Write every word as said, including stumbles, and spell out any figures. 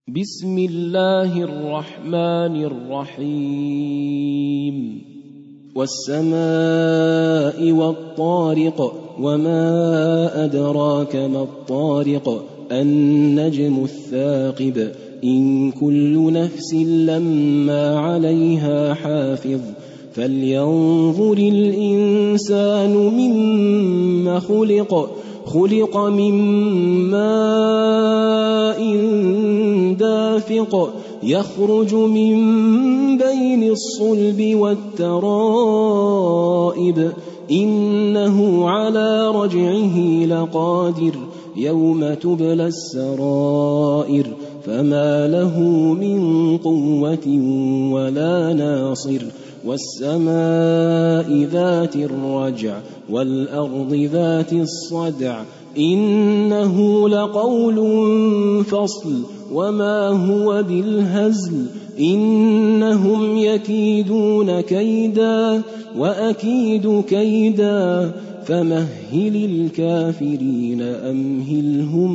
بسم الله الرحمن الرحيم والسماء والطارق وما أدراك ما الطارق النجم الثاقب إن كل نفس لما عليها حافظ فلينظر الإنسان مما خلق خلق من ماء دافق يخرج من بين الصلب والترائب إنه على رجعه لقادر يوم تبلى السرائر فما له من قوة ولا ناصر والسماء ذات الرجع والأرض ذات الصدع إنه لقول فصل وما هو بالهزل إنهم يكيدون كيدا وأكيد كيدا فمهل الكافرين أمهلهم